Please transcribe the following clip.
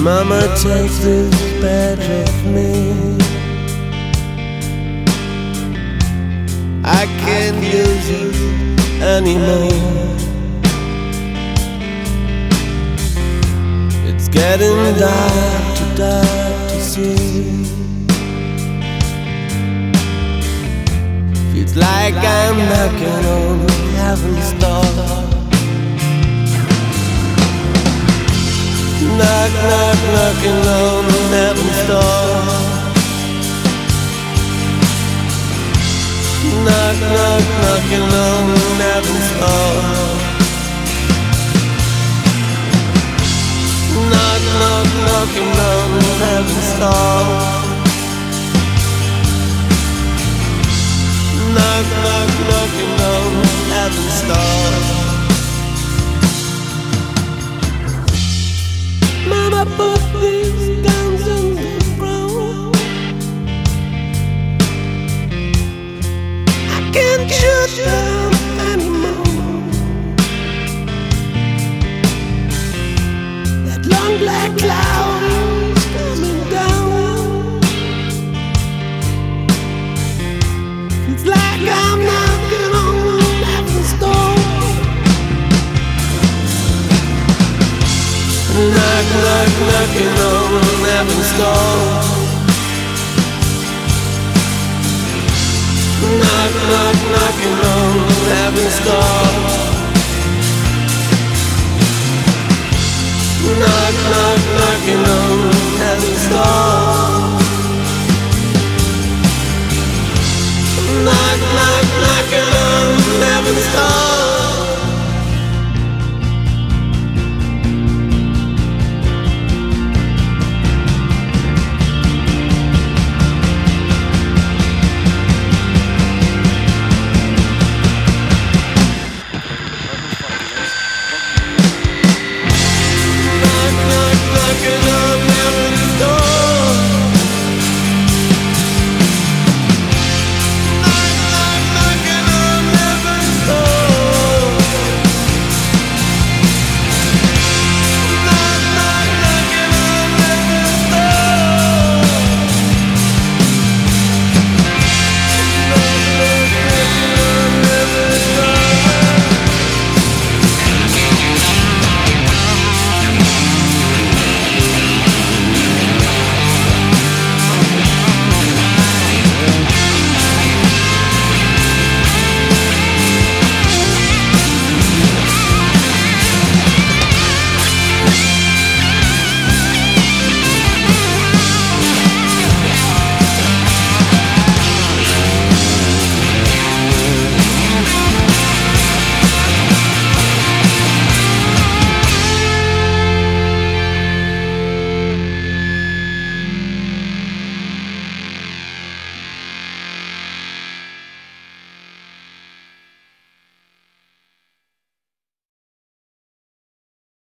Mama, take this badge off me. I can't use it anymore. It's getting dark to see. Feels like I'm knocking on heaven's door. Knock, knock, knocking on heaven's door. Knock, knock, knocking on heaven's door. Knock, knock, knocking on heaven's door. Knock, knock, knocking on heaven's door. Mama, put these guns on the ground. I can't shoot them anymore. That long black cloud is coming down. It's like I'm knocking on heaven's door. Knock, knock, knocking on heaven's door. Knock, knock, knocking on heaven's door.